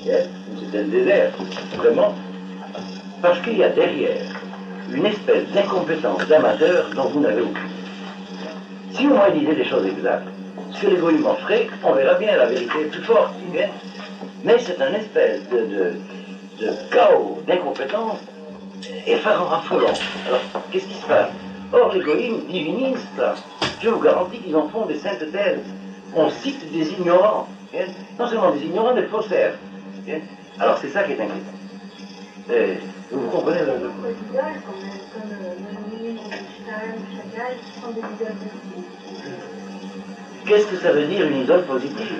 C'est un désert, vraiment, parce qu'il y a derrière une espèce d'incompétence d'amateur dont vous n'avez aucune. Si on moi disait des choses exactes, ce que les goïms en feraient, on verra bien, la vérité est plus forte, mais c'est un espèce de chaos, d'incompétence effarant, affolant. Alors, qu'est-ce qui se passe? Or, les goïms divinistes, je vous garantis qu'ils en font des saintes thèses. On cite des ignorants, non seulement des ignorants, des faussaires. Alors, c'est ça qui est inquiétant. Vous comprenez le... Qu'est-ce que ça veut dire une idole positive?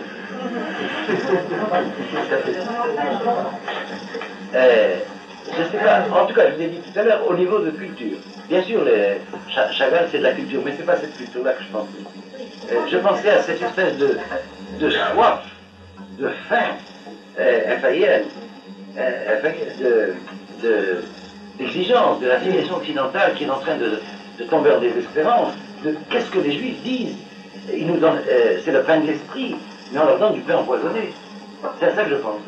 Je ne sais pas, en tout cas, je vous ai dit tout à l'heure, au niveau de culture. Bien sûr, Chagall, c'est de la culture, mais ce n'est pas cette culture-là que je pensais. Je pensais à cette espèce de soif, de faim infaillible, d'exigence de la civilisation occidentale qui est en train de tomber en désespérance, de qu'est-ce que les Juifs disent. Ils nous donnent, c'est le pain de l'esprit, mais on leur donne du pain empoisonné. C'est à ça que je pense.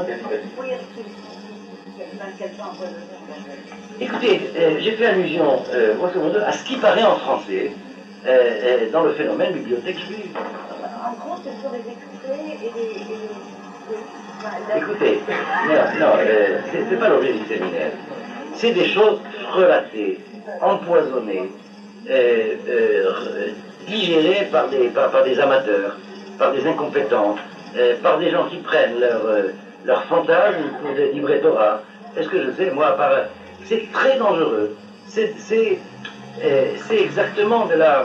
Écoutez, j'ai fait allusion, grosso modo, à ce qui paraît en français dans le phénomène bibliothèque juive. En gros, ce sont des extraits et des... Écoutez, non, c'est pas l'objet du séminaire. C'est des choses relatées, empoisonnées, digérées par des amateurs, par des incompétents, par des gens qui prennent leur fantasme pour des livrets Torah. Est-ce que je sais, moi, c'est très dangereux. C'est exactement de la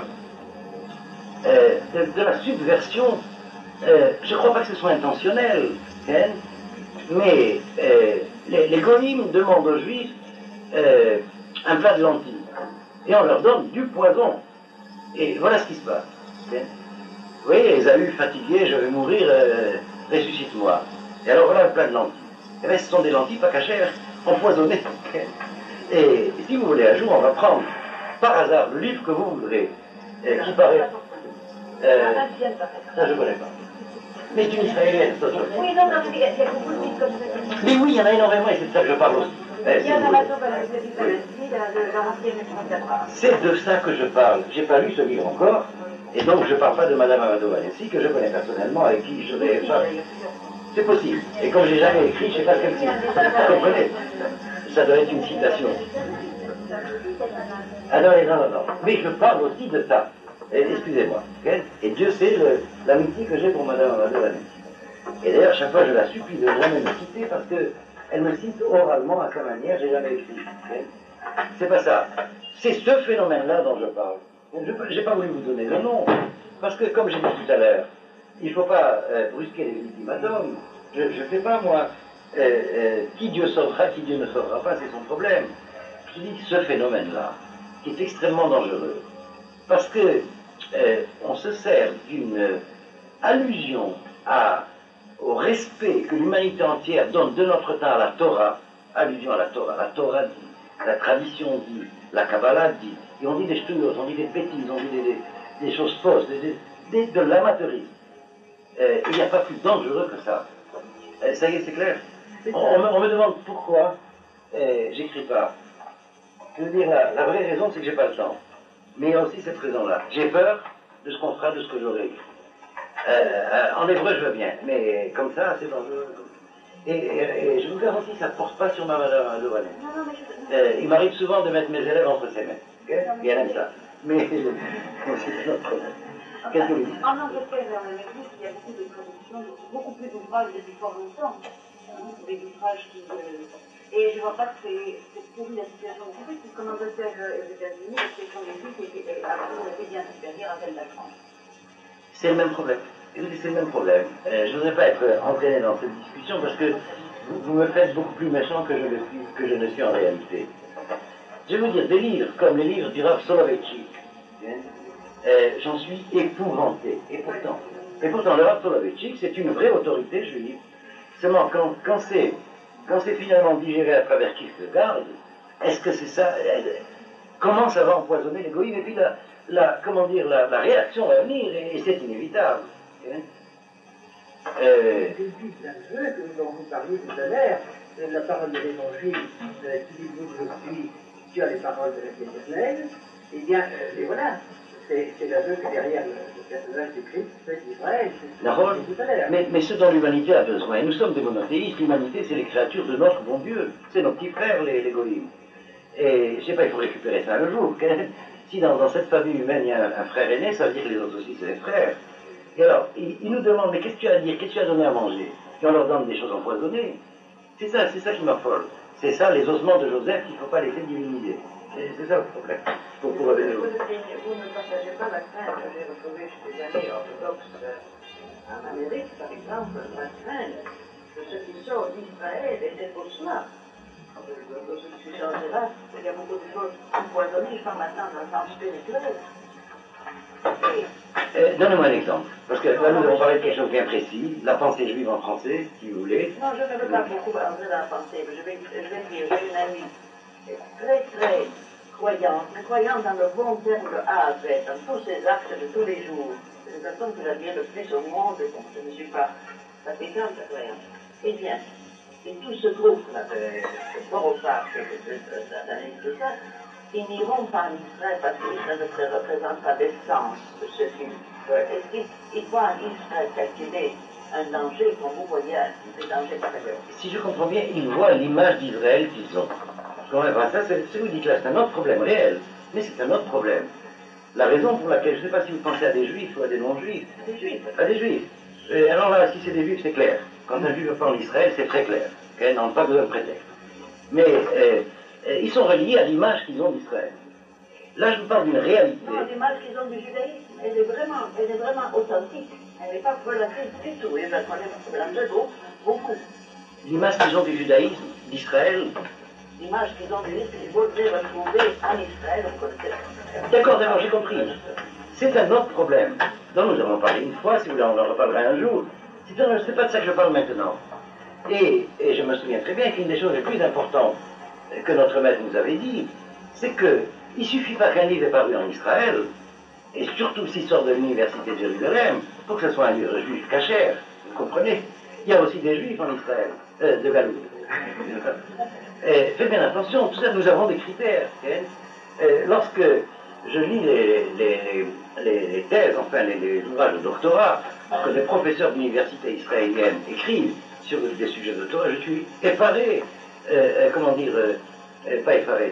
subversion. Je ne crois pas que ce soit intentionnel, hein, mais les goïms demandent aux Juifs un plat de lentilles. Et on leur donne du poison. Et voilà ce qui se passe. Hein. Vous voyez, Ésaü fatigué, je vais mourir, ressuscite-moi. Et alors voilà le plat de lentilles. Eh bien, ce sont des lentilles pas cachères, empoisonnées. Et si vous voulez, un jour, on va prendre par hasard le livre que vous voudrez, qui paraît... ça, je ne connais pas. Mais c'est une israélienne, ça. Oui, non, il y a beaucoup de livres comme ça. Mais oui, il y en a énormément, et c'est de ça que je parle aussi. Il y en a c'est de ça que je parle. J'ai pas lu ce livre encore, et donc je ne parle pas de Madame Amadou Valency, que je connais personnellement, avec qui je vais... C'est possible. Et comme je n'ai jamais écrit, je ne sais pas ce qu'elle dit. Vous comprenez? Ça doit être une citation. Ah non. Mais je parle aussi de ça. Excusez-moi. Okay? Et Dieu sait l'amitié que j'ai pour Madame Amadou Valency. Et d'ailleurs, chaque fois, je la supplie de jamais me citer parce qu'elle me cite oralement à sa manière, j'ai jamais écrit. Okay? C'est pas ça. C'est ce phénomène-là dont je parle. Je n'ai pas voulu vous donner le nom, parce que, comme j'ai dit tout à l'heure, il ne faut pas brusquer les ultimatums. Je ne sais pas, moi, qui Dieu sauvera, qui Dieu ne sauvera pas, c'est son problème. Je dis ce phénomène-là, qui est extrêmement dangereux, parce que on se sert d'une allusion au respect que l'humanité entière donne de notre temps à la Torah, allusion à la Torah dit, la tradition dit, la Kabbalah dit, et on dit des ch'touillots, on dit des bêtises, on dit des choses fausses, de l'amateurisme. Il n'y a pas plus dangereux que ça. Ça y est, c'est clair. On me demande pourquoi j'écris pas. Je veux dire, la vraie raison, c'est que j'ai pas le temps. Mais il y a aussi cette raison-là. J'ai peur de ce qu'on fera, de ce que j'aurai écrit. En hébreu, je veux bien, mais comme ça, c'est dangereux. Et je vous garantis, ça ne porte pas sur ma Madame Amadouane. Il m'arrive souvent de mettre mes élèves entre ses mains. Okay? Et elle aime ça. Mais c'est notre problème. Qu'est-ce que vous dites? En Angleterre et en Amérique, il y a beaucoup de traductions, beaucoup plus d'ouvrages depuis fort longtemps. Des ouvrages qui... Et je ne vois pas que c'est pourri la situation des Juifs, puisqu'en Angleterre et aux États-Unis, la situation des Juifs était bien supérieure à celle de la France. C'est le même problème. Écoutez, c'est le même problème. Je ne voudrais pas être entraîné dans cette discussion parce que vous me faites beaucoup plus méchant que je ne suis en réalité. Je vais vous dire, des livres comme les livres du Rav Soloveitchik, j'en suis épouvanté. Et pourtant, le Rav Soloveitchik, c'est une vraie autorité juive. Seulement, quand c'est finalement digéré à travers Kierkegaard, est-ce que c'est ça? Comment ça va empoisonner l'égoïsme? Et puis la réaction va venir, et c'est inévitable. Le début d'un jeu dont vous parliez tout à l'heure, la parole de l'Évangile qui dit vous aujourd'hui, tu as les paroles de l'Éternel, eh bien, et voilà, c'est l'aveu que derrière le personnage du Christ, c'est Israël, c'est tout à l'heure. Mais ce dont l'humanité a besoin, et nous sommes des monothéistes, l'humanité c'est les créatures de notre bon Dieu, c'est nos petits frères, les goïms. Et je sais pas, il faut récupérer ça un jour. Si dans cette famille humaine il y a un frère aîné, ça veut dire que les autres aussi c'est des frères. Et alors, ils nous demandent, mais qu'est-ce que tu as à dire, qu'est-ce que tu as donné à manger? Et on leur donne des choses empoisonnées. C'est ça qui m'affole. C'est ça les ossements de Joseph qu'il ne faut pas laisser diviniser. C'est ça le problème. Vous ne partagez pas la crainte que j'ai retrouvée chez des amis orthodoxes en Amérique, par exemple, la crainte de ce qui sort d'Israël et des fausses-là. Dans ce qui changera, il y a beaucoup de choses empoisonnées, je parle maintenant dans le sens spirituel. Donnez-moi un exemple, parce que là nous avons parlé de quelque chose de bien précis, la pensée juive en français, si vous voulez. Non, je ne veux pas beaucoup entrer dans la pensée, mais je vais dire, j'ai une amie très croyante dans le bon terme de A à Z, dans tous ses actes de tous les jours. C'est une personne que j'admire le plus au monde, et bon, je ne suis pas pratiquante de croyance. Eh bien, et tout ce groupe-là de Boropac, d'analyse de ça, ils n'iront pas en Israël parce qu'Israël ne représente pas d'essence de ce film. Est-ce qu'ils voient en Israël calculer un danger qu'on vous voyez, des dangers par ailleurs? Si je comprends bien, ils voient l'image d'Israël qu'ils ont. Ça, c'est vous dites là, c'est un autre problème réel, mais c'est un autre problème. La raison pour laquelle, je ne sais pas si vous pensez à des juifs ou à des non-juifs. Des juifs. À des juifs. Alors là, si c'est des juifs, c'est clair. Quand un juif parle d'Israël, c'est très clair. Okay, non, pas besoin de prétexte. Mais ils sont reliés à l'image qu'ils ont d'Israël. Là, je vous parle d'une réalité. Non, l'image qu'ils ont du judaïsme, elle est vraiment authentique. Elle n'est pas relative du tout. Et bien, on est dans deux groupes, beaucoup. L'image qu'ils ont du judaïsme, d'Israël. L'image qu'ils ont du judaïsme, il faudrait retrouver en Israël, on connaît. D'accord, j'ai compris. C'est un autre problème dont nous avons parlé une fois, si vous voulez, on en reparlera un jour. C'est pas de ça que je parle maintenant. Et je me souviens très bien qu'une des choses les plus importantes que notre maître nous avait dit, c'est qu'il ne suffit pas qu'un livre ait paru en Israël, et surtout s'il sort de l'université de Jérusalem, pour que ce soit un livre juif cachère, vous comprenez? Il y a aussi des juifs en Israël, de Galoute. Faites bien attention, tout ça, nous avons des critères. Lorsque je lis les thèses, enfin les ouvrages de doctorat que les professeurs d'université israélienne écrivent sur des sujets de Torah, je suis effaré, pas effaré,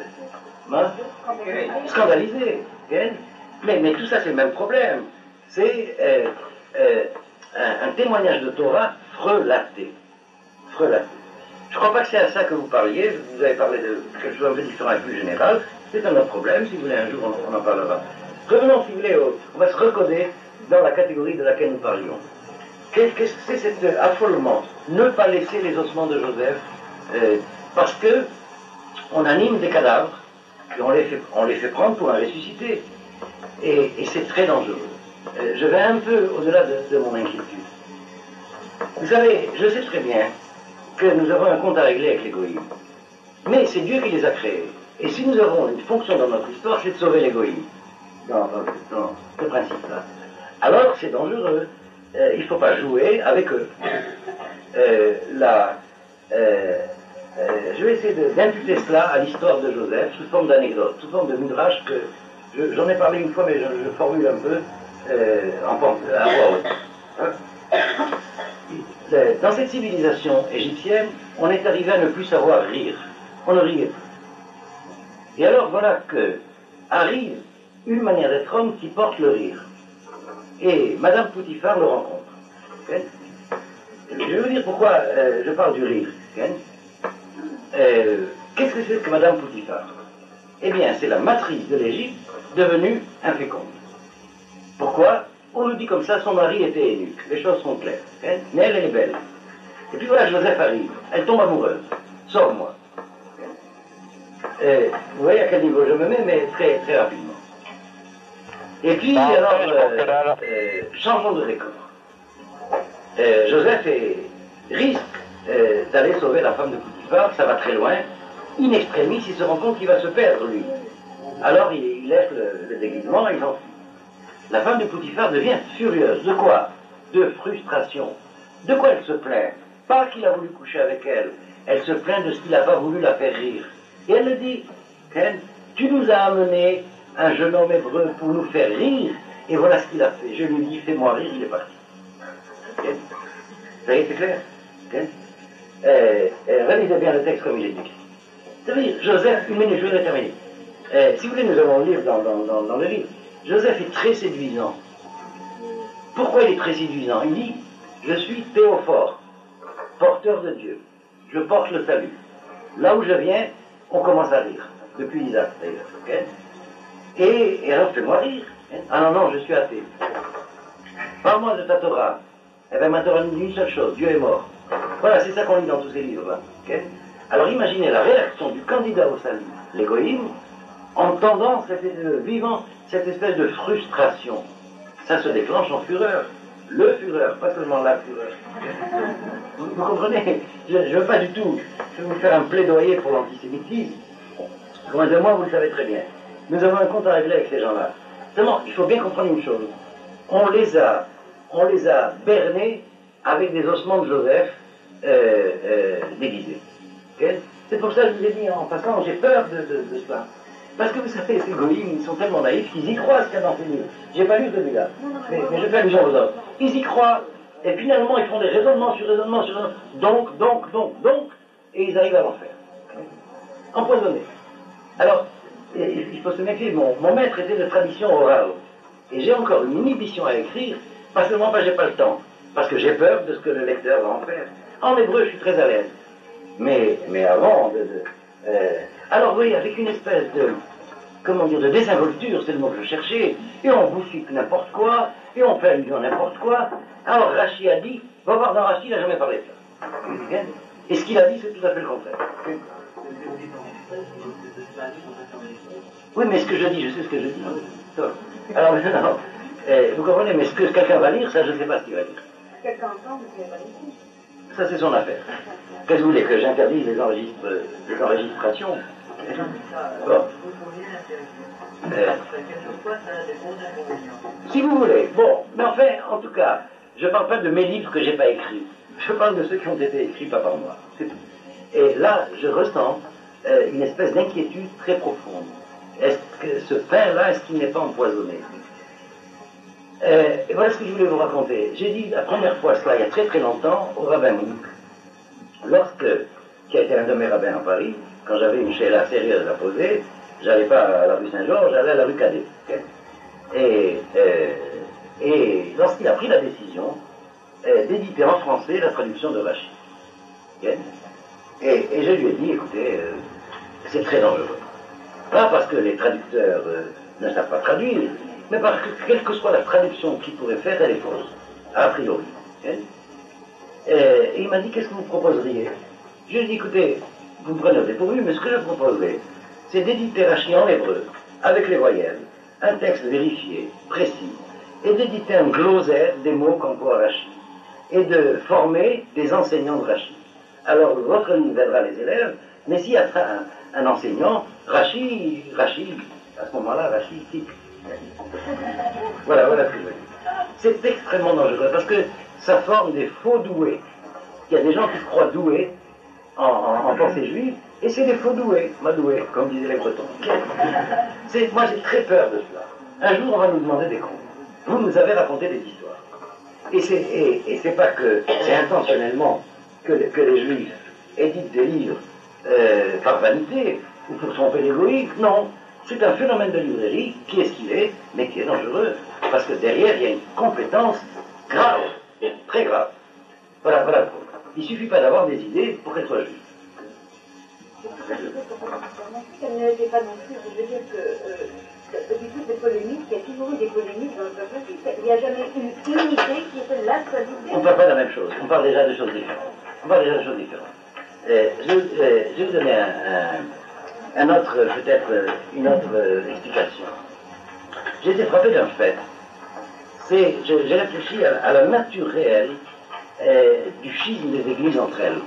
scandalisé. Mais tout ça c'est le même problème. C'est un témoignage de Torah frelaté. Je ne crois pas que c'est à ça que vous parliez, vous avez parlé de quelque chose de différent et plus général, c'est un autre problème, si vous voulez un jour on en parlera. Revenons si vous voulez, on va se recoder dans la catégorie de laquelle nous parlions. Qu'est-ce que c'est cet affolement? Ne pas laisser les ossements de Joseph, parce que on anime des cadavres, et on les fait prendre pour un ressuscité. Et c'est très dangereux. Je vais un peu au-delà de mon inquiétude. Vous savez, je sais très bien que nous avons un compte à régler avec les goïms. Mais c'est Dieu qui les a créés. Et si nous avons une fonction dans notre histoire, c'est de sauver les goïms. Dans ce principe-là. Alors, c'est dangereux. Il ne faut pas jouer avec eux. Je vais essayer d'imputer cela à l'histoire de Joseph sous forme d'anecdote, sous forme de midrash que j'en ai parlé une fois, mais je formule un peu à voix haute. Dans cette civilisation égyptienne, on est arrivé à ne plus savoir rire. On ne riait plus. Et alors voilà que arrive une manière d'être homme qui porte le rire. Et Madame Potiphar le rencontre. Okay? Je vais vous dire pourquoi je parle du rire. Okay? Qu'est-ce que c'est que Madame Potiphar? Eh bien, c'est la matrice de l'Égypte devenue inféconde. Pourquoi? On nous dit comme ça, son mari était eunuque. Les choses sont claires. Okay? Mais elle est belle. Et puis voilà, Joseph arrive. Elle tombe amoureuse. Sauve-moi. Vous voyez à quel niveau je me mets, mais très, très rapidement. Et puis, alors, changeons de décor. Joseph risque d'aller sauver la femme de Potiphar, ça va très loin. In extremis, il se rend compte qu'il va se perdre, lui. Alors, il laisse le déguisement et il s'enfuit. La femme de Potiphar devient furieuse. De quoi? De frustration. De quoi elle se plaint? Pas qu'il a voulu coucher avec elle. Elle se plaint de ce qu'il n'a pas voulu la faire rire. Et elle le dit, Ken, tu nous as amené un jeune homme hébreu pour nous faire rire, et voilà ce qu'il a fait. Je lui dis, fais-moi rire, il est parti. Ken? Ça y est, c'est clair? Ken? Relisez bien le texte comme il est écrit. C'est-à-dire, Joseph, une minute, je vais terminer. Si vous voulez, nous allons le lire dans le livre. Joseph est très séduisant. Pourquoi il est très séduisant? Il dit, je suis Théophore, porteur de Dieu. Je porte le salut. Là où je viens, on commence à rire. Depuis Isaac, d'ailleurs. Okay? Et alors, fais-moi rire. Ah non, non, je suis athée. Parle-moi de ta Torah. Eh bien, ma Torah nous dit une seule chose, Dieu est mort. Voilà, c'est ça qu'on lit dans tous ces livres-là. Okay? Alors, imaginez la réaction du candidat au salut, l'égoïsme, entendant, vivant cette espèce de frustration. Ça se déclenche en fureur. Le fureur, pas seulement la fureur. Vous comprenez? Je ne veux pas du tout vous faire un plaidoyer pour l'antisémitisme. Loin de moi, vous le savez très bien. Nous avons un compte à régler avec ces gens-là. Seulement, il faut bien comprendre une chose. On les a bernés avec des ossements de Joseph déguisés. Okay? C'est pour ça que je vous ai dit en passant, j'ai peur de cela. Parce que vous savez, ces goïms, ils sont tellement naïfs qu'ils y croient ce qu'il y a dans ces livres. J'ai pas lu celui-là, mais je fais allusion aux autres. Ils y croient, et finalement ils font des raisonnements sur raisonnements sur raisonnements, donc, et ils arrivent à l'en faire. Empoisonnés. Alors, il faut se méfier, mon maître était de tradition orale. Et j'ai encore une inhibition à écrire, pas seulement parce que j'ai pas le temps, parce que j'ai peur de ce que le lecteur va en faire. En hébreu, je suis très à l'aise. Mais avant alors oui, avec une espèce de désinvolture, c'est le mot que je cherchais, et on vous cite n'importe quoi, et on fait allusion à n'importe quoi. Alors Rachid a dit, va voir dans Rachid, il n'a jamais parlé de ça. Et ce qu'il a dit, c'est tout à fait le contraire. Oui, mais ce que je dis, je sais ce que je dis. Alors maintenant, vous comprenez, mais ce que quelqu'un va lire, ça, je ne sais pas ce qu'il va dire. Quelqu'un entend, mais il va lire. Ça, c'est son affaire. Qu'est-ce que vous voulez, que j'interdise les enregistrations? Bon. Si vous voulez. Bon, mais enfin, en tout cas, je ne parle pas de mes livres que je n'ai pas écrits. Je parle de ceux qui ont été écrits pas par moi. C'est tout. Et là, je ressens une espèce d'inquiétude très profonde. Est-ce que ce pain-là, est-ce qu'il n'est pas empoisonné? Et voilà ce que je voulais vous raconter. J'ai dit la première fois cela il y a très très longtemps au rabbin Mouk, qui a été un de mes rabbins à Paris, quand j'avais une chéla sérieuse à poser, j'allais pas à la rue Saint-Georges, j'allais à la rue Cadet. Okay? Et lorsqu'il a pris la décision d'éditer en français la traduction de Rachid. Okay? Et je lui ai dit, écoutez, c'est très dangereux. Pas parce que les traducteurs ne savent pas traduire, mais parce que quelle que soit la traduction qu'il pourrait faire, elle est fausse, a priori. Okay? Et il m'a dit, qu'est-ce que vous proposeriez? Je lui ai dit, écoutez, vous me prenez au dépourvu, mais ce que je proposerais, c'est d'éditer Rachid en hébreu, avec les voyelles, un texte vérifié, précis, et d'éditer un glossaire des mots qu'emploie Rachid, et de former des enseignants de Rachid. Alors, votre livre aidera les élèves, mais s'il y a un enseignant, Rachid, à ce moment-là, Rachid quitte. Voilà ce que je veux dire. C'est extrêmement dangereux, parce que ça forme des faux doués. Il y a des gens qui se croient doués en pensée juive, et c'est des faux doués, madoués, comme disaient les Bretons. Moi, j'ai très peur de cela. Un jour, on va nous demander des comptes. Vous nous avez raconté des histoires. Et c'est pas que c'est intentionnellement que les juifs éditent des livres par vanité ou pour tromper l'égoïsme. Non, c'est un phénomène de librairie qui est ce qu'il est, mais qui est dangereux, parce que derrière, il y a une compétence grave, très grave. Voilà. Il ne suffit pas d'avoir des idées pour qu'elles soient justes. Ça n'était pas non plus, je veux dire que depuis toutes les polémiques, il y a toujours eu des polémiques dans le peuple, il n'y a jamais eu une unité qui était la seule idée. On ne parle pas de la même chose, on parle déjà de choses différentes. Je vais vous donner une autre explication. J'ai été frappé d'un fait. J'ai réfléchi à la nature réelle du schisme des églises entre elles.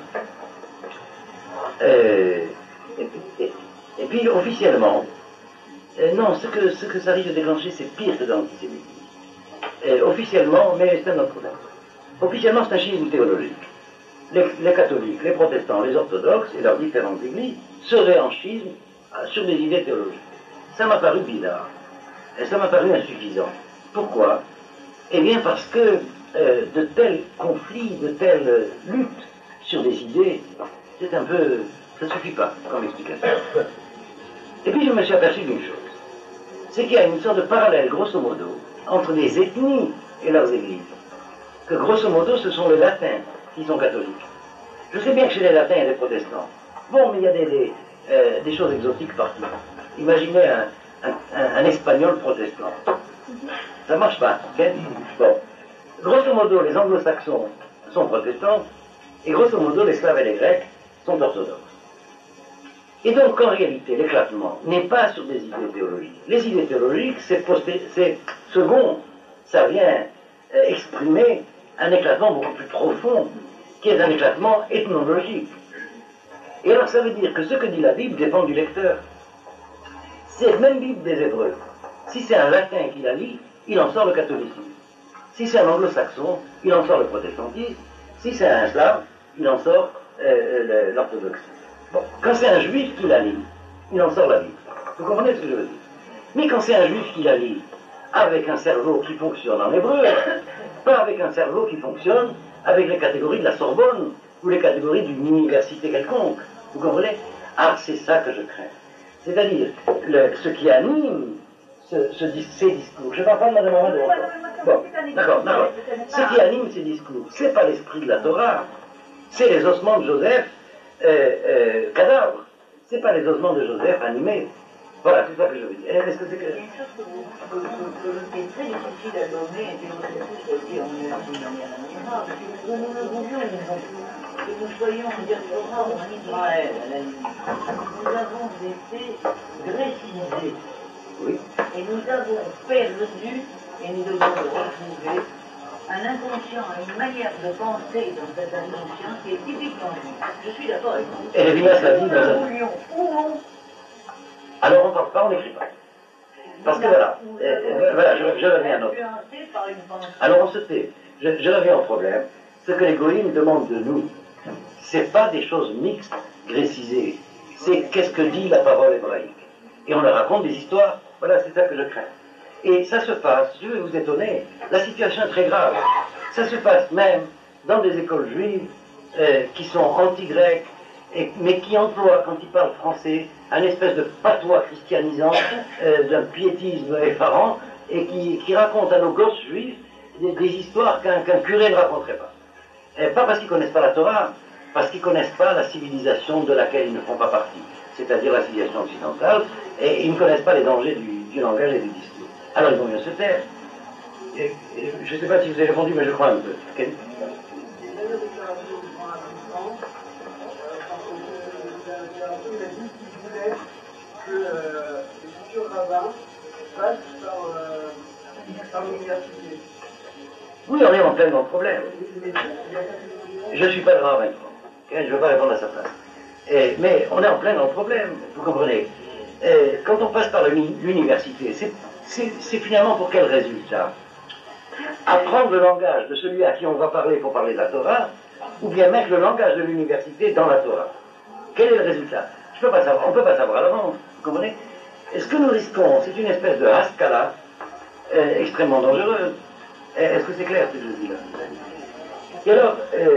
Et puis officiellement, non, ce que ça risque de déclencher, c'est pire que dans l'antisémitisme. Officiellement, mais c'est un autre problème. Officiellement, c'est un schisme théologique. Les catholiques, les protestants, les orthodoxes et leurs différentes églises seraient en schisme sur des idées théologiques. Ça m'a paru bizarre. Et ça m'a paru insuffisant. Pourquoi? Eh bien parce que de tels conflits, de telles luttes sur des idées, c'est un peu... ça ne suffit pas comme explication. Et puis je me suis aperçu d'une chose. C'est qu'il y a une sorte de parallèle, grosso modo, entre les ethnies et leurs églises. Que grosso modo, ce sont les latins qui sont catholiques. Je sais bien que chez les latins, il y a des protestants. Bon, mais il y a des choses exotiques partout. Imaginez un espagnol protestant. Ça ne marche pas, ok? Bon. Grosso modo, les anglo-saxons sont protestants, et grosso modo, les slaves et les grecs sont orthodoxes. Et donc, en réalité, l'éclatement n'est pas sur des idées théologiques. Les idées théologiques, c'est second, ça vient exprimer un éclatement beaucoup plus profond, qui est un éclatement ethnologique. Et alors, ça veut dire que ce que dit la Bible dépend du lecteur. C'est la même Bible des Hébreux. Si c'est un latin qui la lit, il en sort le catholicisme. Si c'est un anglo-saxon, il en sort le protestantisme. Si c'est un slave, il en sort l'orthodoxie. Bon, quand c'est un juif qui la lit, il en sort la Bible. Vous comprenez ce que je veux dire? Mais quand c'est un juif qui la lit avec un cerveau qui fonctionne en hébreu, pas avec un cerveau qui fonctionne avec les catégories de la Sorbonne ou les catégories d'une université quelconque. Vous comprenez? Ah, c'est ça que je crains. C'est-à-dire, ce qui anime ces discours. Je ne parle pas de Madame Amadou. Bon, d'accord. Ce qui anime ces discours, c'est pas l'esprit de la Torah, c'est les ossements de Joseph cadavres. C'est pas les ossements de Joseph animés. Voilà, c'est ça que je veux dire. Est-ce que c'est clair? Il y a une chose qui est très difficile à nommer, et que nous avons tous dit en une manière admirable, que nous le voulions, que nous soyons en diaspora ou en Israël, à la limite. Nous avons été grécisés. Oui. Et nous avons perdu, et nous devons le retrouver, un inconscient, une manière de penser dans cet inconscient qui est typiquement juif. Je suis d'accord avec vous. Et Lévinas l'a dit nous le voulions ou non. Alors on ne parle pas, on n'écrit pas. Parce que voilà, je reviens à notre... Alors on se tait. Je reviens au problème. Ce que les goïms demandent de nous, c'est pas des choses mixtes, grécisées. C'est qu'est-ce que dit la parole hébraïque. Et on leur raconte des histoires. Voilà, c'est ça que je crains. Et ça se passe, je vais vous étonner, la situation est très grave. Ça se passe même dans des écoles juives qui sont anti-grecques, mais qui emploient, quand ils parlent français, un espèce de patois christianisant, d'un piétisme effarant, et qui racontent à nos gosses juifs des histoires qu'un curé ne raconterait pas. Et pas parce qu'ils ne connaissent pas la Torah, parce qu'ils ne connaissent pas la civilisation de laquelle ils ne font pas partie, c'est-à-dire la civilisation occidentale, et ils ne connaissent pas les dangers du langage et du discours. Alors ils vont mieux se taire. Je ne sais pas si vous avez répondu, mais je crois un peu. Okay. Que les futurs rabbins passent par l'université. Oui, on est en plein dans le problème. Je ne suis pas le rabbin, je ne veux pas répondre à sa place. Mais on est en plein dans le problème, vous comprenez. Quand on passe par l'université, c'est finalement pour quel résultat? Apprendre le langage de celui à qui on va parler pour parler de la Torah, ou bien mettre le langage de l'université dans la Torah? Quel est le résultat? On ne peut pas savoir à l'avance, vous comprenez? Et ce que nous risquons, c'est une espèce de haskala extrêmement dangereuse. Est-ce que c'est clair ce que je dis là? Et alors,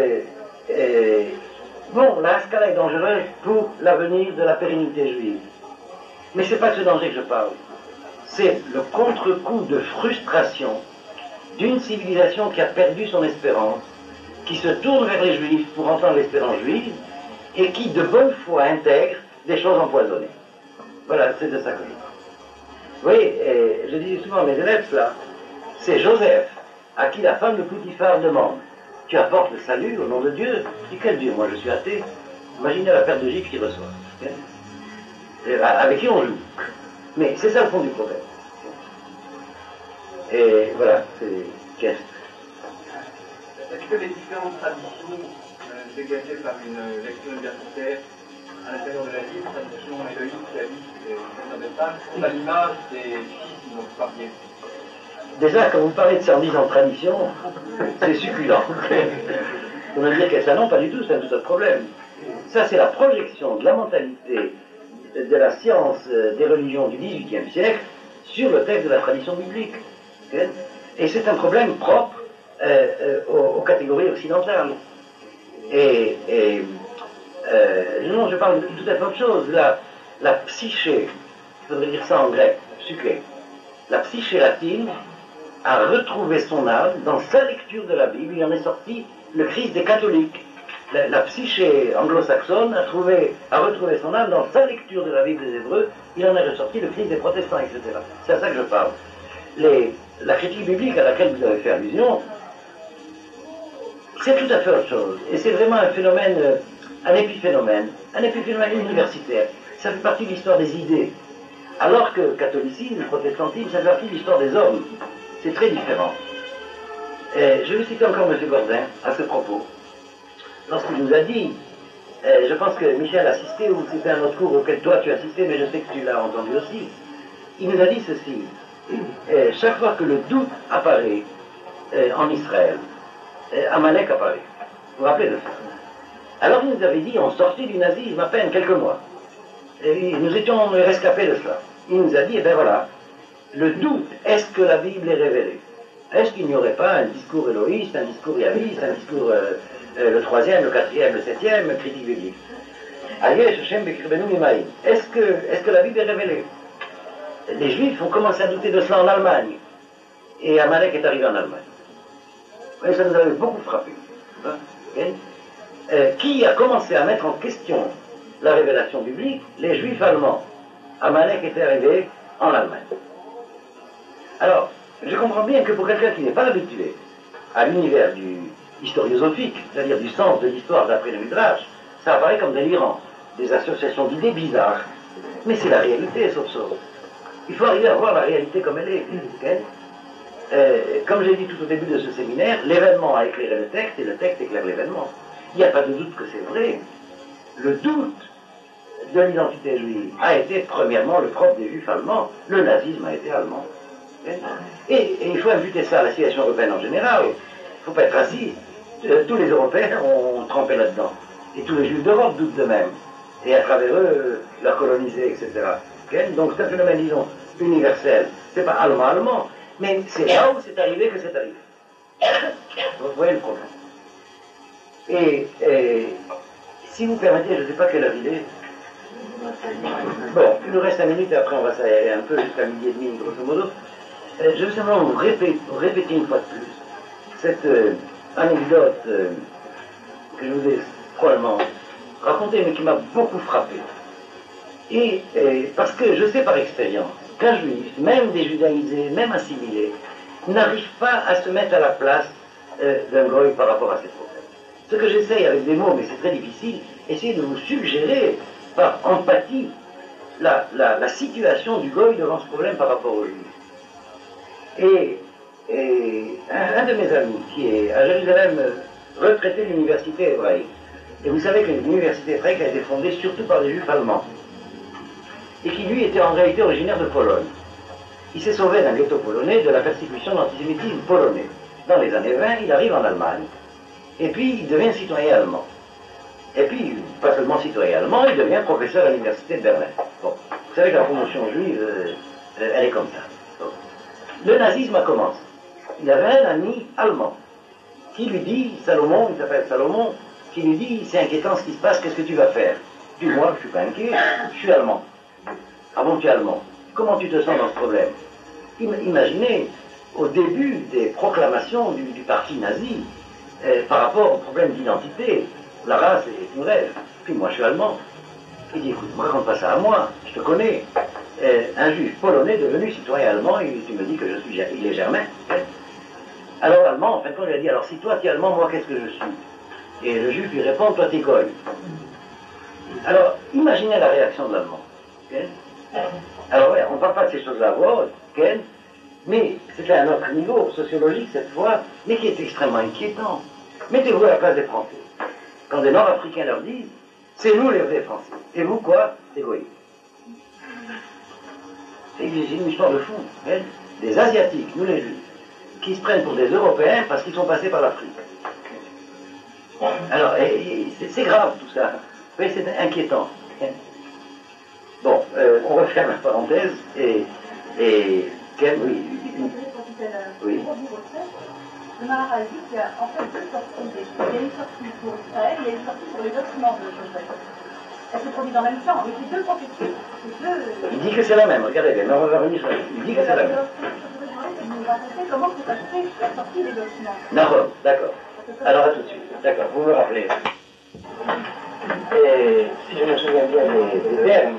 bon, la haskala est dangereuse pour l'avenir de la pérennité juive. Mais ce n'est pas de ce danger que je parle. C'est le contre-coup de frustration d'une civilisation qui a perdu son espérance, qui se tourne vers les juifs pour entendre l'espérance juive, et qui de bonne foi intègre des choses empoisonnées. Voilà, c'est de ça que je parle. Vous voyez, je dis souvent à mes élèves cela, c'est Joseph à qui la femme de Potiphar demande: tu apportes le salut au nom de Dieu? Je dis: quel Dieu? Moi je suis athée. Imaginez la paire de gifles qu'il reçoit. Avec qui on joue. Mais c'est ça le fond du problème. Et voilà, c'est qu'est-ce. Est-ce que les différentes traditions dégagées par une lecture universitaire à l'intérieur de la Bible, tradition éloïque, caviste et des femmes, sont à l'image des schismes dont vous parliez? Déjà, quand vous parlez de 110 ans de tradition, c'est succulent. Vous me dire que ça, non, pas du tout, c'est un tout autre problème. Ça, c'est la projection de la mentalité de la science des religions du XVIIIe siècle sur le texte de la tradition biblique. Et c'est un problème propre aux catégories occidentales. Non, je parle de tout à fait autre chose. La psyché, il faudrait dire ça en grec, psyché. La psyché latine a retrouvé son âme dans sa lecture de la Bible. Il en est sorti le Christ des catholiques. La psyché anglo-saxonne a retrouvé son âme dans sa lecture de la Bible des Hébreux. Il en est ressorti le Christ des protestants, etc. C'est à ça que je parle. La critique biblique à laquelle vous avez fait allusion, c'est tout à fait autre chose. Et c'est vraiment un phénomène, un épiphénomène universitaire. Ça fait partie de l'histoire des idées. Alors que catholicisme, protestantisme, ça fait partie de l'histoire des hommes. C'est très différent. Je vais citer encore M. Gordin à ce propos. Lorsqu'il nous a dit, je pense que Michel a assisté, ou c'était un autre cours auquel toi tu as assisté, mais je sais que tu l'as entendu aussi, il nous a dit ceci, chaque fois que le doute apparaît en Israël, Amalek apparaît. Vous vous rappelez de ça? Alors il nous avait dit, on sortit du nazisme à peine quelques mois, et nous étions rescapés de cela. Il nous a dit, eh bien voilà, le doute, est-ce que la Bible est révélée? Est-ce qu'il n'y aurait pas un discours éloïste, un discours yaviste, un discours le troisième, le quatrième, le septième, critique biblique? Est-ce que la Bible est révélée? Les Juifs ont commencé à douter de cela en Allemagne, et Amalek est arrivé en Allemagne. Et ça nous avait beaucoup frappé. Qui a commencé à mettre en question la révélation biblique? Les Juifs allemands. Amalek était arrivé en Allemagne. Alors, je comprends bien que pour quelqu'un qui n'est pas habitué à l'univers du historiosophique, c'est-à-dire du sens de l'histoire d'après le Midrash, ça apparaît comme délirant, des associations d'idées bizarres. Mais c'est la réalité, sauf. Il faut arriver à voir la réalité comme elle est. Comme j'ai dit tout au début de ce séminaire, l'événement a éclairé le texte et le texte éclaire l'événement. Il n'y a pas de doute que c'est vrai. Le doute de l'identité juive a été premièrement le propre des juifs allemands. Le nazisme a été allemand. Et il faut imputer ça à la situation européenne en général. Il ne faut pas être raciste. Tous les Européens ont trempé là-dedans. Et tous les juifs d'Europe doutent d'eux-mêmes. Et à travers eux, la coloniser, etc. Donc c'est un phénomène, disons, universel. C'est pas allemand, mais c'est là où c'est arrivé que c'est arrivé. Vous voyez le problème. Et si vous permettez, je ne sais pas quelle heure il est. Bon, il nous reste 5 minutes et après on va s'aérer un peu jusqu'à midi et demi, grosso modo. Je veux simplement vous répéter une fois de plus cette anecdote que je vous ai probablement racontée, mais qui m'a beaucoup frappé. Et parce que je sais par expérience qu'un juif, même déjudaïsé, même assimilé, n'arrive pas à se mettre à la place d'un goy par rapport à ces problèmes. Ce que j'essaye avec des mots, mais c'est très difficile, essayer de vous suggérer par empathie la situation du goy devant ce problème par rapport aux juifs. Et un de mes amis qui est à Jérusalem retraité de l'université hébraïque, et vous savez que l'université hébraïque a été fondée surtout par des juifs allemands, et qui lui était en réalité originaire de Pologne. Il s'est sauvé d'un ghetto polonais de la persécution de l'antisémitisme polonais. Dans les années 20, il arrive en Allemagne, et puis il devient citoyen allemand. Et puis, pas seulement citoyen allemand, il devient professeur à l'université de Berlin. Bon, vous savez que la promotion juive, elle est comme ça. Bon. Le nazisme a commencé. Il avait un ami allemand qui lui dit, Salomon, il s'appelle Salomon, qui lui dit, c'est inquiétant ce qui se passe, qu'est-ce que tu vas faire? Dis-moi, je suis pas inquiet, je suis allemand. Ah bon, tu es allemand. Comment tu te sens dans ce problème? Imaginez, au début des proclamations du parti nazi, par rapport au problème d'identité, la race est une rêve. Puis moi, je suis allemand. Il dit, écoute, ne me raconte pas ça à moi, je te connais. Un juif polonais devenu citoyen allemand, et tu me dis que il est germain. Alors l'allemand, en fin de compte, lui a dit, alors si toi tu es allemand, moi qu'est-ce que je suis? Et le juif lui répond, toi t'es goy. Alors, imaginez la réaction de l'allemand. Alors ouais, on ne parle pas de ces choses-là à voix haute, mais c'était un autre niveau sociologique cette fois, mais qui est extrêmement inquiétant. Mettez-vous à la place des Français. Quand des Nord-Africains leur disent, c'est nous les vrais Français. Et vous quoi? Égoïstes. C'est une histoire de fou. des Asiatiques, nous les Juifs, qui se prennent pour des Européens parce qu'ils sont passés par l'Afrique. Alors, c'est grave tout ça. Oui, c'est inquiétant. Bon, on referme la parenthèse et oui. Oui. Le Maharal dit qu'il y a en fait deux sorties. Il y a une sortie pour Israël, il y a une sortie pour les ossements de Joseph. Elle se produit en même temps, mais c'est deux prophéties. Il dit que c'est la même, regardez bien, on va revenir sur ça. Il dit que c'est la même. Vous nous racontez comment s'est passée la sortie des ossements. Non, d'accord. Alors à tout de suite. D'accord, vous me rappelez. Et si je me souviens bien des termes,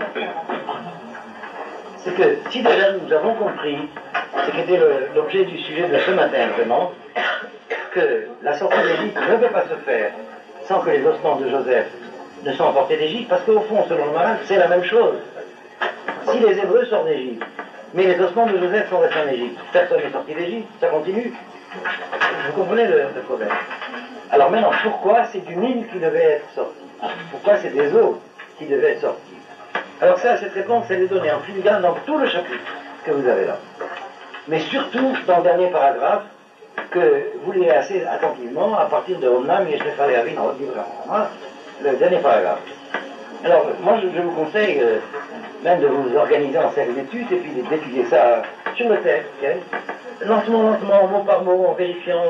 c'est que si déjà nous avons compris ce qui était l'objet du sujet de ce matin vraiment, que la sortie d'Égypte ne peut pas se faire sans que les ossements de Joseph ne soient emportés d'Égypte, parce qu'au fond, selon le Maharal, c'est la même chose. Si les Hébreux sortent d'Égypte, mais les ossements de Joseph sont restés en Égypte, personne n'est sorti d'Égypte, ça continue. Vous comprenez le problème? Alors maintenant, pourquoi c'est du Nil qui devait être sorti? Pourquoi c'est des eaux qui devaient être sorties? Alors ça, cette réponse, elle est donnée en filigrane dans tout le chapitre que vous avez là. Mais surtout dans le dernier paragraphe, que vous lirez assez attentivement, à partir de Omnam, Yeshnefa Avin, le dernier paragraphe. Alors, moi, je vous conseille même de vous organiser en cercle d'études et puis d'étudier ça sur le texte, okay? Lentement, mot par mot, en vérifiant.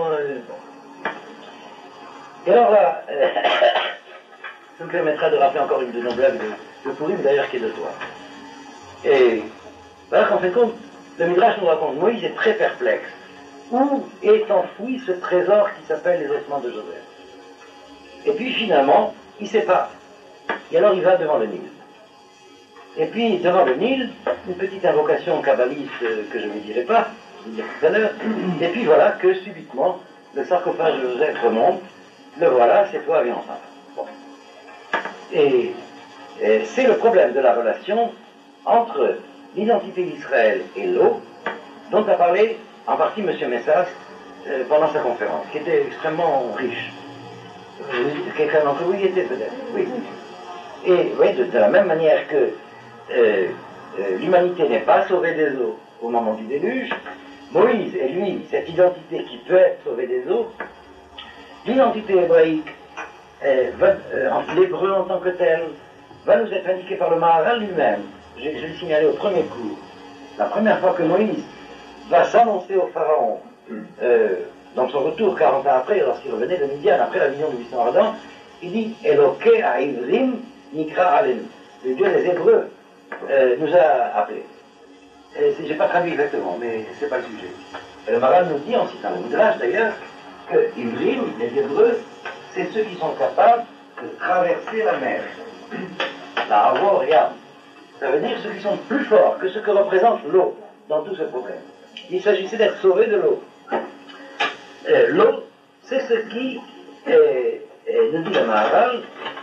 Et alors là, ça me permettra de rappeler encore une de nos blagues de Purim, d'ailleurs, qui est de toi. Et voilà qu'en fin de compte, le Midrash nous raconte, Moïse est très perplexe. Où est enfoui ce trésor qui s'appelle les ossements de Joseph? Et puis finalement, il ne sait pas. Et alors il va devant le Nil. Et puis devant le Nil, une petite invocation kabbaliste que je ne vous dirai pas, je vous dirai tout à l'heure. Et puis voilà que subitement, le sarcophage de Joseph remonte. Le voilà, c'est toi, viens ensemble. Bon. Et c'est le problème de la relation entre l'identité d'Israël et l'eau, dont a parlé en partie M. Messas pendant sa conférence, qui était extrêmement riche. Quelqu'un d'entre vous y était peut-être. Oui. Et vous voyez, de la même manière que l'humanité n'est pas sauvée des eaux au moment du déluge, Moïse et lui, cette identité qui peut être sauvée des eaux, l'identité hébraïque, l'hébreu en tant que tel, va nous être indiquée par le Maharal lui-même. Je l'ai signalé au premier cours. La première fois que Moïse va s'annoncer au Pharaon, dans son retour 40 ans après, lorsqu'il revenait de Midian, après la vision du buisson ardent, il dit « Eloké ha'ivrim nikra alenu ». Le Dieu des Hébreux nous a appelés. Je n'ai pas traduit exactement, mais ce n'est pas le sujet. Et le Maharal nous dit, en citant le Midrash d'ailleurs, que Ivrim, les Hébreux, c'est ceux qui sont capables de traverser la mer. La Havor Yam. Ça veut dire ceux qui sont plus forts que ce que représente l'eau dans tout ce problème. Il s'agissait d'être sauvés de l'eau. L'eau, c'est ce qui, nous dit le Maharal,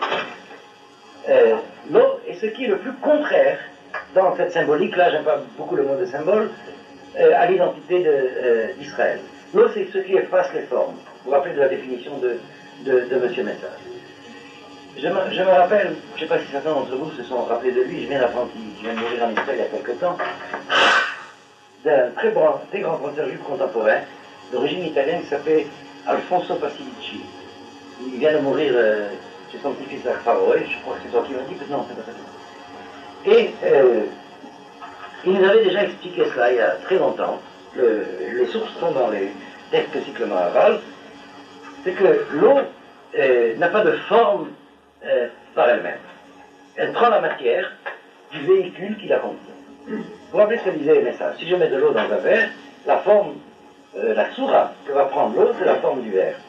l'eau est ce qui est le plus contraire dans cette symbolique-là, j'aime pas beaucoup le mot de symbole, à l'identité d'Israël. L'eau, c'est ce qui efface les formes. Vous vous rappelez de la définition de M. Message. Je me rappelle, je ne sais pas si certains d'entre vous se sont rappelés de lui, je viens d'apprendre qu'il vient de mourir en Israël il y a quelque temps, d'un très grand penseur juif contemporain, d'origine italienne, qui s'appelait Alfonso Pasilici. Il vient de mourir chez son petit-fils à Faro, je crois que c'est toi qui m'as dit, mais non, c'est pas ça. Et il nous avait déjà expliqué cela il y a très longtemps. Les sources sont dans les textes que cite le Maharal. C'est que l'eau n'a pas de forme par elle-même. Elle prend la matière du véhicule qui la contient. Vous vous rappelez ce que disait le message? Si je mets de l'eau dans un verre, la forme, la soura que va prendre l'eau, c'est la forme du verre.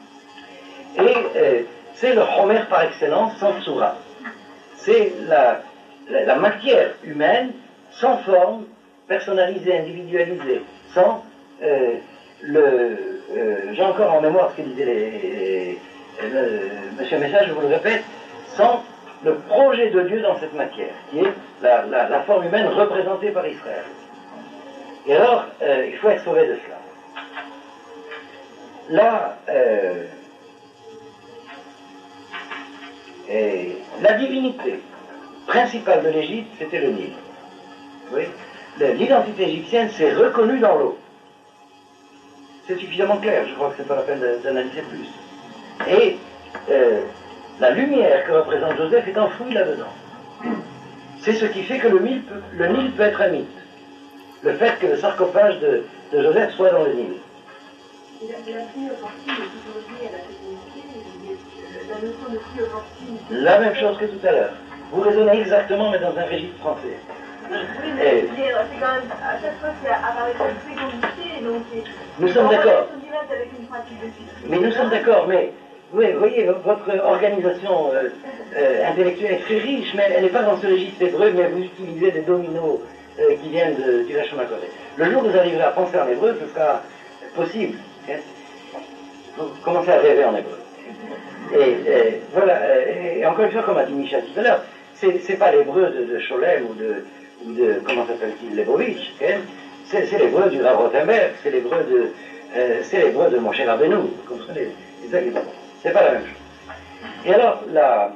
Et c'est le Homer par excellence sans soura. C'est la matière humaine sans forme, personnalisée, individualisée, sans j'ai encore en mémoire ce que disait Monsieur Message, je vous le répète, sans le projet de Dieu dans cette matière, qui est la forme humaine représentée par Israël. Et alors, il faut être sauvé de cela. Là, la divinité principale de l'Égypte, c'était le Nil. Oui. l'identité égyptienne s'est reconnue dans l'eau. C'est suffisamment clair, je crois que c'est pas la peine d'analyser plus. Et la lumière que représente Joseph est enfouie là-dedans. C'est ce qui fait que le Nil peut être un mythe. Le fait que le sarcophage de Joseph soit dans le Nil. La fille opportune est toujours liée à la féminité, la notion de fille opportune. La même chose que tout à l'heure. Vous raisonnez exactement, mais dans un registre français. Oui, mais c'est quand même, à chaque fois qu'il apparaît comme fécondité, donc nous sommes d'accord. Avec une pratique de mais nous sommes d'accord, mais oui, vous voyez, votre organisation intellectuelle est très riche, mais elle n'est pas dans ce registre hébreu, mais vous utilisez des dominos qui viennent du Lachon Hakodesh. Le jour où vous arriverez à penser en hébreu, ce sera possible. Vous commencez à rêver en hébreu. Et voilà, et encore une fois, comme a dit Michel tout à l'heure, c'est pas l'hébreu de Scholem ou de comment s'appelle-t-il, Lebovitch, c'est l'hébreu du Rav Rothenberg, c'est l'hébreu de mon cher Rabbeinu, vous comprenez, c'est pas la même chose. Et alors, là,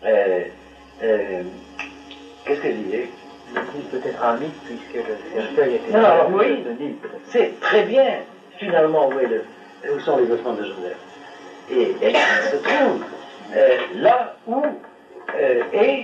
qu'est-ce que je disais? Peut-être un mythe, puisque le cercueil était... Non, alors oui, c'est très bien, finalement, où sont les ossements de Joseph. Et elle se trouve là où est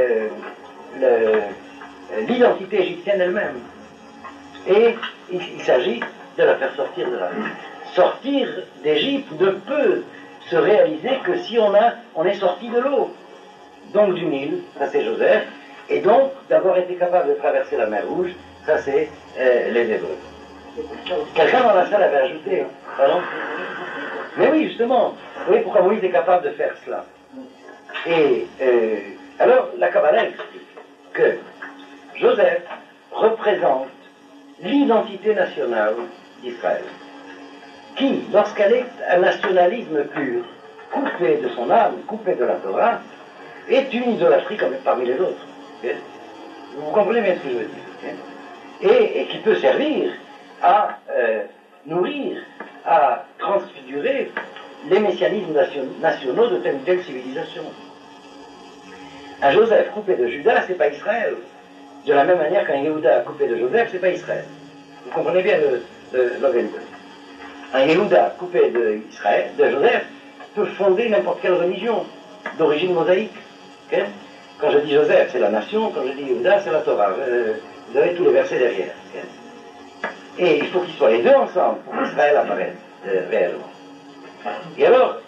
l'identité égyptienne elle-même. Et il s'agit de la faire sortir de là. Sortir d'Égypte ne peut se réaliser que si on est sorti de l'eau. Donc du Nil, ça c'est Joseph, et donc d'avoir été capable de traverser la mer Rouge, ça c'est les Hébreux. Quelqu'un dans la salle avait ajouté, pardon? Mais oui, justement, vous voyez pourquoi Moïse est capable de faire cela. Et alors, la Kabbalah explique que Joseph représente l'identité nationale d'Israël, qui, lorsqu'elle est un nationalisme pur, coupé de son âme, coupé de la Torah, est une idolâtrie comme parmi les autres. Vous comprenez bien ce que je veux dire. Et qui peut servir à nourrir, à transfigurer les messianismes nationaux de telle ou telle civilisation. Un Joseph coupé de Judas, c'est pas Israël. De la même manière qu'un Yehuda coupé de Joseph, c'est pas Israël. Vous comprenez bien l'organisation. Un Yehuda coupé de Joseph, peut fonder n'importe quelle religion d'origine mosaïque. Okay? Quand je dis Joseph, c'est la nation. Quand je dis Yehuda, c'est la Torah. Vous avez tous les versets derrière. Okay? Et il faut qu'ils soient les deux ensemble pour qu'Israël apparaisse réellement. Et alors,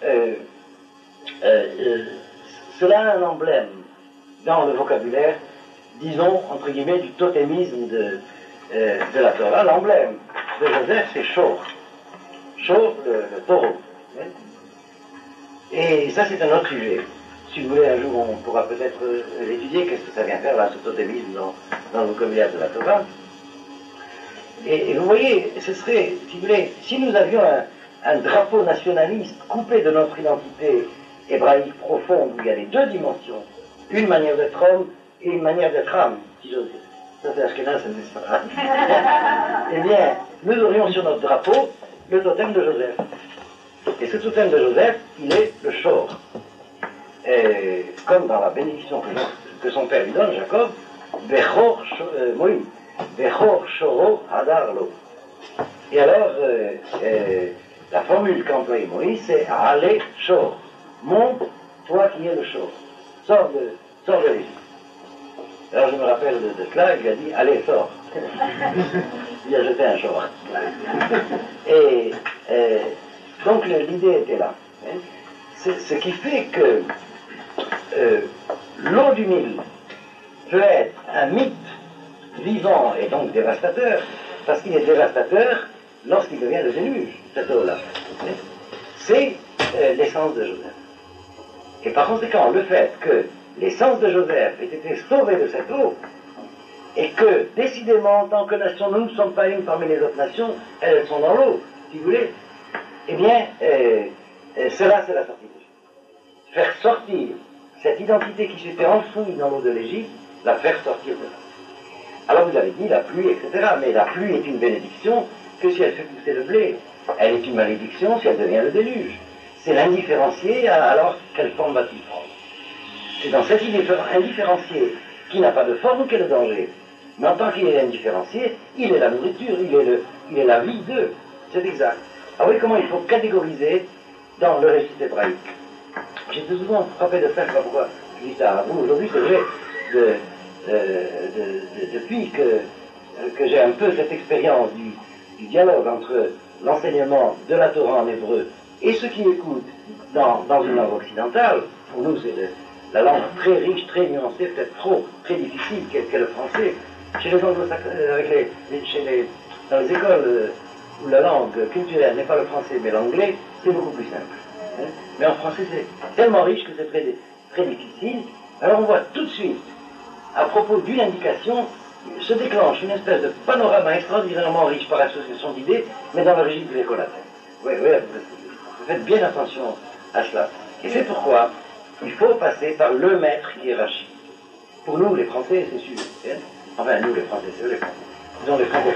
cela a un emblème dans le vocabulaire, disons, entre guillemets, du totémisme de la Torah. L'emblème de Joseph, c'est Shor. Shor, le taureau. Et ça, c'est un autre sujet. Si vous voulez, un jour, on pourra peut-être étudier qu'est-ce que ça vient faire, là, ce totémisme dans le vocabulaire de la Torah. Et vous voyez, ce serait, si vous voulez, si nous avions un drapeau nationaliste coupé de notre identité hébraïque profonde, où il y a les deux dimensions, une manière d'être homme et une manière d'être âme, si j'ose dire. Ça c'est Ashkenaz, ça c'est pas. Eh bien, nous aurions sur notre drapeau le totem de Joseph. Et ce totem de Joseph, il est le Shor. Et comme dans la bénédiction que son père lui donne, Jacob, Bechor Moïse. Bechor Shoro Hadar Lo. Et alors, la formule qu'emploie Moïse, c'est Allez Shor. Monte, toi qui es le Shor. Sors de l'Égypte. Alors je me rappelle de cela, il a dit Allez, sors. Il a jeté un Shor. Et donc l'idée était là. Ce qui fait que l'eau du Nil peut être un mythe vivant et donc dévastateur, parce qu'il est dévastateur lorsqu'il devient le déluge, cette eau-là. C'est l'essence de Joseph. Et par conséquent, le fait que l'essence de Joseph ait été sauvée de cette eau, et que, décidément, en tant que nation, nous ne sommes pas une parmi les autres nations, elles sont dans l'eau, si vous voulez, eh bien, cela, c'est la sortie d'Égypte. Faire sortir cette identité qui s'était enfouie dans l'eau de l'Égypte, la faire sortir de là. Alors vous avez dit la pluie, etc. Mais la pluie est une bénédiction que si elle fait pousser le blé. Elle est une malédiction si elle devient le déluge. C'est l'indifférencié, alors quelle forme va-t-il prendre? C'est dans cet indifférencié qui n'a pas de forme qu'est le danger. Mais en tant qu'il est indifférencié, il est la nourriture, il est la vie d'eux. C'est exact. Ah oui, comment il faut catégoriser dans le registre hébraïque. J'ai souvent frappé de faire, je sais pas pourquoi je dis ça à vous aujourd'hui, c'est vrai, depuis que j'ai un peu cette expérience du dialogue entre l'enseignement de la Torah en hébreu et ceux qui écoutent dans une langue occidentale. Pour nous, c'est la langue très riche, très nuancée, peut-être très difficile qu'est le français. Chez les anglo-saxons, dans les écoles où la langue culturelle n'est pas le français mais l'anglais, c'est beaucoup plus simple. Mais en français, c'est tellement riche que c'est très difficile. Alors on voit tout de suite, à propos d'une indication, se déclenche une espèce de panorama extraordinairement riche par association d'idées, mais dans le registre gréco-latin. Oui, vous faites bien attention à cela. Et c'est pourquoi il faut passer par le maître qui est Rachi. Pour nous, les Français, c'est sûr. Enfin, nous, les Français, c'est eux les Français. Disons les Français.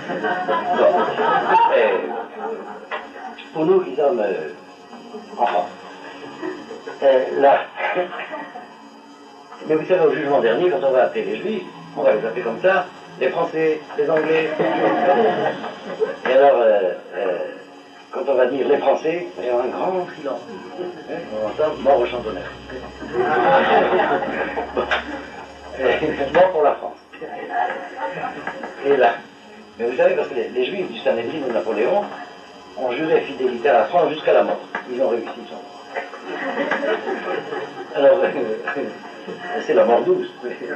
Pour nous qui sommes en France. Là. Mais vous savez, au jugement dernier, quand on va appeler les Juifs, on va les appeler comme ça, les Français, les Anglais. Et alors, quand on va dire les Français, il y a un grand silence. On entend mort au champ d'honneur. Mort pour la France. Et là. Mais vous savez, parce que les Juifs du Sanhédrin de Napoléon ont juré fidélité à la France jusqu'à la mort. Ils ont réussi, ils sont. Alors, c'est la mort douce.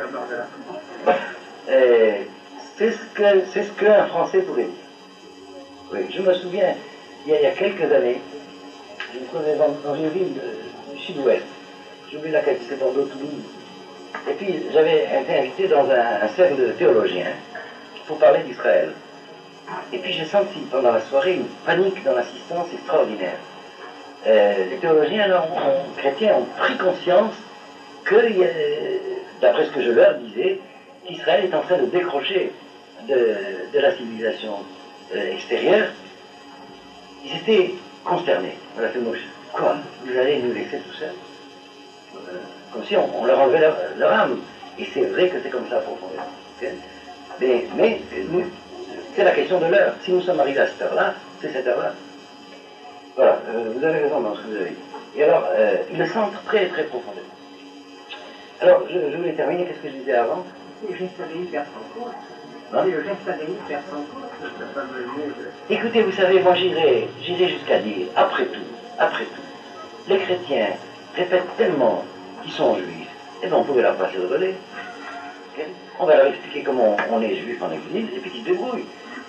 C'est ce qu'un Français pourrait dire. Oui, je me souviens, il y a quelques années, je me trouvais dans une ville du sud-ouest. J'oublie laquelle, c'était Bordeaux-Toulouse. Et puis, j'avais été invité dans un cercle de théologiens pour parler d'Israël. Et puis, j'ai senti pendant la soirée une panique dans l'assistance extraordinaire. Les théologiens chrétiens ont pris conscience que, d'après ce que je leur disais, qu'Israël est en train de décrocher de la civilisation extérieure. Ils étaient consternés. On a fait mouche. Quoi? Vous allez nous laisser tout seuls? Comme si on leur enlevait leur âme. Et c'est vrai que c'est comme ça profondément. Okay? Mais c'est la question de l'heure. Si nous sommes arrivés à cette heure-là, c'est cette heure-là. Voilà, vous avez raison dans ce que vous avez dit. Et alors, ils le sentent très très profondément. Alors, je voulais terminer, qu'est-ce que je disais avant? Le geste adénique perd son cours. Hein? Le geste adénique perd son cours. Écoutez, vous savez, moi j'irai jusqu'à dire, après tout, les chrétiens répètent tellement qu'ils sont juifs, et bien on pouvait leur passer le relais. Okay? On va leur expliquer comment on est juif en exil, et puis qu'ils se débrouillent.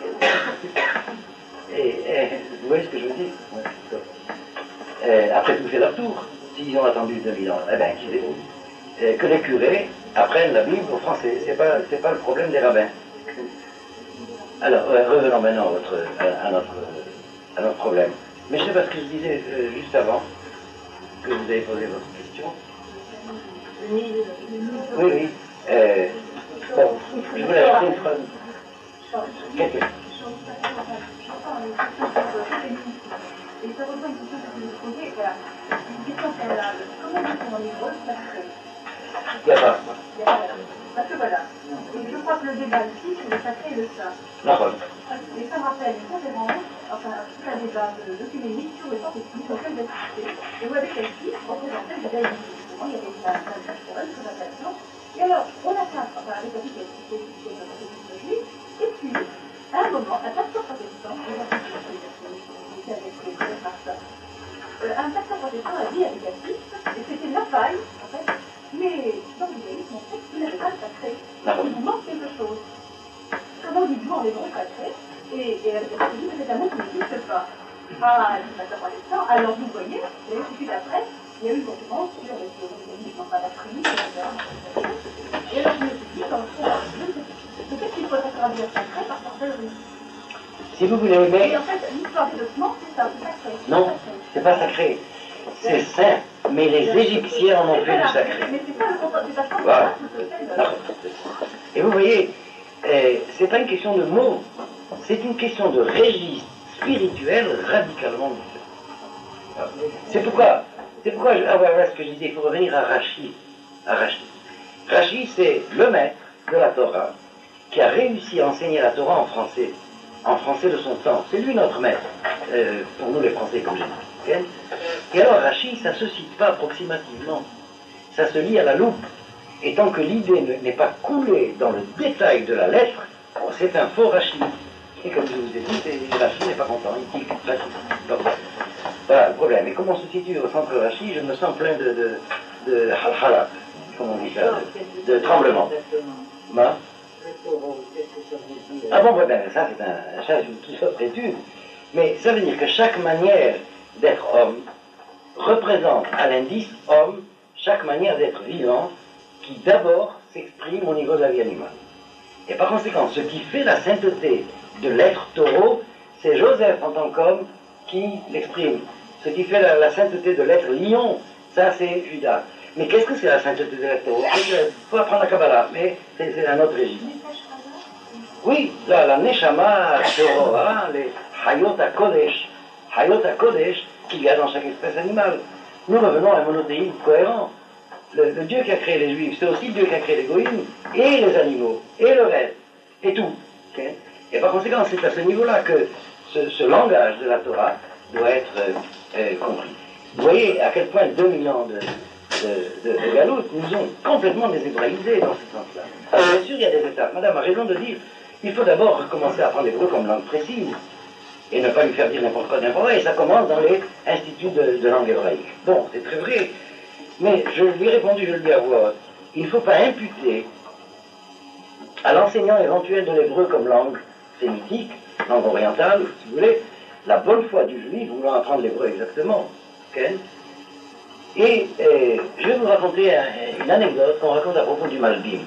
Et vous voyez ce que je veux dire? Après tout, c'est leur tour. S'ils ont attendu 2000 ans, eh bien, qu'ils se débrouillent. Que les curés apprennent la Bible au français. C'est pas le problème des rabbins. Alors, revenons maintenant à notre problème. Mais je sais pas ce que je disais juste avant, que vous avez posé votre question. Oui. Bon, je voulais ajouter une phrase. Quelque chose. Et ça rejoint une question que je vous posais, voilà. Une question préalable. Comment dit-on en hébreu sacré? Il n'y a pas. Parce que voilà. Et je crois que le débat ici, c'est le sacré et le saint. D'accord. Et ça me rappelle une conférence, enfin, tout un débat d'œcuménisme sur le sens ethnique auquel j'ai assisté. Et où avec celle-ci, représentait le judaïsme. Justement, il y avait une culturelle, très intéressante. Et alors, on a ça, enfin, avec la vie qui a été de notre juif, et puis, à un moment, un pasteur protestant, un pasteur protestant a dit à l'égatif, et c'était la faille, en fait, mais dans le judaïsme, en fait, vous n'avez pas le sacré. Il vous manque quelque chose. Comment dites-vous en hébreu sacré? Et elle a dit, mais c'est un mot qui n'existe pas. Ah, le pasteur protestant, alors vous voyez, et tout de suite après, il y a eu une conférence sur les judaïsme, enfin la Trinité, etc. Et alors je me suis dit, dans le fond, peut-être qu'il faudrait traduire sacré par sorcellerie. Si vous voulez, mais... Et en fait, l'histoire du document, c'est ça, c'est sacré. Non, c'est pas sacré. C'est saint, mais les Égyptiens en ont fait du sacré. Mais c'est pas le contraire, c'est pas Voilà. Et vous voyez, c'est pas une question de mots, c'est une question de registre spirituel radicalement différent. C'est pourquoi voilà ce que je disais, il faut revenir à Rachi. Rachi, c'est le maître de la Torah qui a réussi à enseigner la Torah en français de son temps. C'est lui notre maître, pour nous les Français, comme j'ai dit. Okay? Et alors Rashi, ça ne se cite pas approximativement, ça se lit à la loupe. Et tant que l'idée n'est pas coulée dans le détail de la lettre, c'est un faux Rashi. Et comme je vous ai dit, Rashi n'est pas content, il dit Rashi. Donc, voilà le problème. Et comme on se situe au centre Rashi, je me sens plein de halhala, comme on dit ça, de tremblement. Bah? Ah bon, ben, ça c'est toute autre étude. Mais ça veut dire que chaque manière d'être homme représente à l'indice homme chaque manière d'être vivant qui d'abord s'exprime au niveau de la vie animale. Et par conséquent, ce qui fait la sainteté de l'être taureau, c'est Joseph en tant qu'homme qui l'exprime. Ce qui fait la sainteté de l'être lion, ça c'est Judas. Mais qu'est-ce que c'est la sainteté de l'être taureau? Il faut apprendre la Kabbalah, mais c'est un autre régime. Oui, la Neshama taureau, hein, les Hayot HaKodesh qu'il y a dans chaque espèce animale. Nous revenons à un monothéisme cohérent. Le Dieu qui a créé les Juifs, c'est aussi le Dieu qui a créé les Goïms, et les animaux, et le reste, et tout. Okay? Et par conséquent, c'est à ce niveau-là que ce langage de la Torah doit être compris. Vous voyez à quel point 2000 ans de galoute nous ont complètement déshébraïsés dans ce sens-là. Alors bien sûr, il y a des étapes. Madame a raison de dire il faut d'abord recommencer à apprendre l'hébreu comme langue précise, et ne pas lui faire dire n'importe quoi, n'importe quoi, et ça commence dans les instituts de langue hébraïque. Bon, c'est très vrai. Mais je lui ai répondu, je le dis à voix haute, il ne faut pas imputer à l'enseignant éventuel de l'hébreu comme langue sémitique, langue orientale, si vous voulez, la bonne foi du juif voulant apprendre l'hébreu exactement. Okay? Et je vais vous raconter une anecdote qu'on raconte à propos du Malbim.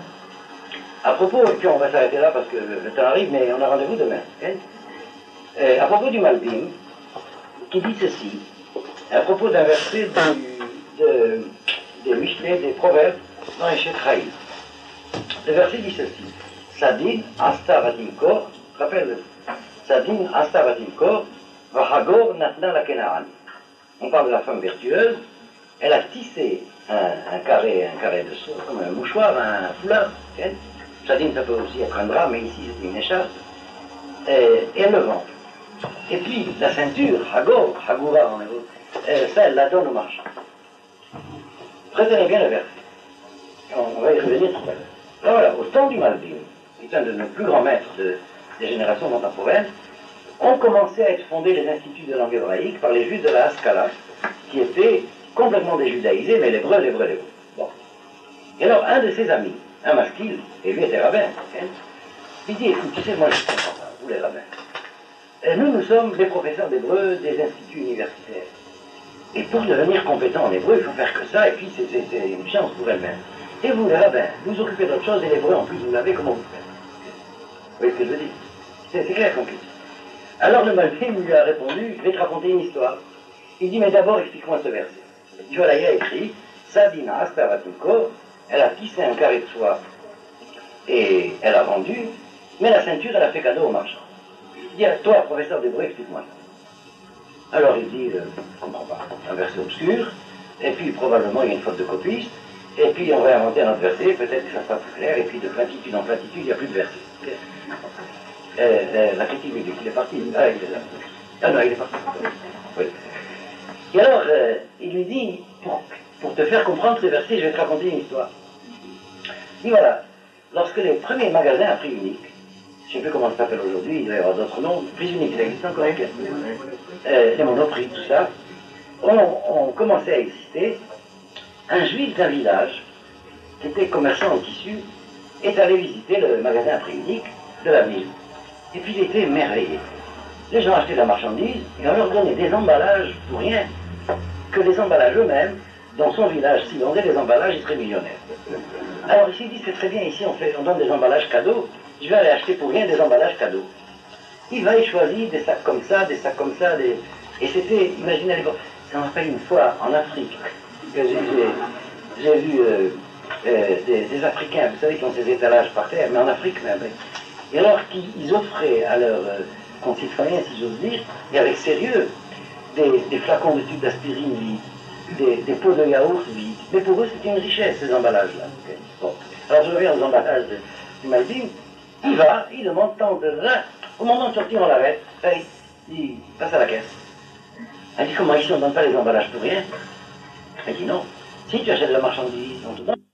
À propos, et puis on va s'arrêter là parce que le temps arrive, mais on a rendez-vous demain. Okay? À propos du Malbim, qui dit ceci, à propos d'un verset des Mishneh, des Proverbes, dans les Shetraïs. Le verset dit ceci, Sadin asta vatimkor, rappelle, Sadin asta vatimkor, vahagor natna la kenaan. On parle de la femme vertueuse, elle a tissé un carré de soie, comme un mouchoir, un foulard. Okay? Sadin, ça peut aussi être un drap, mais ici c'est une écharpe, et elle le vend. Et puis la ceinture, hagor, hagura en hébreu, ça elle la donne au marchand. Retenez bien le verset. On va y revenir tout à l'heure. Alors voilà, au temps du Malbim, qui est un de nos plus grands maîtres des générations contemporaines, ont commencé à être fondés les instituts de langue hébraïque par les juifs de la Haskalah, qui étaient complètement déjudaïsés, mais l'hébreu. Bon. Et alors, un de ses amis, un maskil, et lui était rabbin, hein, il dit, écoute, tu sais, moi je comprends pas, vous les rabbins. Nous sommes des professeurs d'hébreu des instituts universitaires. Et pour devenir compétent en hébreu, il faut faire que ça, et puis c'est une chance pour elle-même. Et vous, les rabbins, vous occupez d'autre chose, et l'hébreu en plus, vous l'avez, comment vous faites? Vous voyez ce que je veux dire? C'est clair comme question. Alors le Malbim lui a répondu, je vais te raconter une histoire. Il dit, mais d'abord, explique-moi ce verset. Tu vois, là, il a écrit, Sadina Astavatimko, elle a tissé un carré de soie, et elle a vendu, mais la ceinture, elle a fait cadeau au marchand. Il dit, toi, professeur d'hébreu, explique-moi ça. Alors il dit, je ne comprends pas, un verset obscur, et puis probablement il y a une faute de copiste, et puis on va inventer un autre verset, peut-être que ça sera plus clair, et puis de platitude en platitude, il n'y a plus de verset. La critique biblique, il est parti. Ah, il est là. Ah non, il est parti. Oui. Et alors, il lui dit, pour te faire comprendre ces versets, je vais te raconter une histoire. Il dit, voilà, lorsque les premiers magasins à prix unique, je ne sais plus comment ça s'appelle aujourd'hui, il va y avoir d'autres noms, prix unique, ça existe encore, les monoprix, tout ça, ont commencé à exister. Un juif d'un village, qui était commerçant en tissu, est allé visiter le magasin à prix unique de la ville. Et puis il était émerveillé. Les gens achetaient de la marchandise, et on leur donnait des emballages pour rien, que les emballages eux-mêmes, dans son village, s'ils vendaient des emballages, ils seraient millionnaires. Alors il s'est dit, c'est très bien, ici on donne des emballages cadeaux, je vais aller acheter pour rien des emballages cadeaux. Il va y choisir des sacs comme ça, et c'était, imaginez à l'époque, ça m'a rappelle une fois en Afrique, que j'ai vu des Africains, vous savez, qui ont ces étalages par terre, mais en Afrique même. Et alors qu'ils offraient à leurs concitoyens, si j'ose dire, et avec sérieux, des flacons de tubes d'aspirine vides, des pots de yaourt vides. Mais pour eux, c'était une richesse, ces emballages-là. Okay. Bon. Alors je reviens aux emballages du Malbim. Il va, il demande tant de là. Au moment de sortir, on l'arrête. Hey, il passe à la caisse. Elle dit comment ici on ne donne pas les emballages pour rien. Elle dit non. Si tu achètes de la marchandise, on te donne.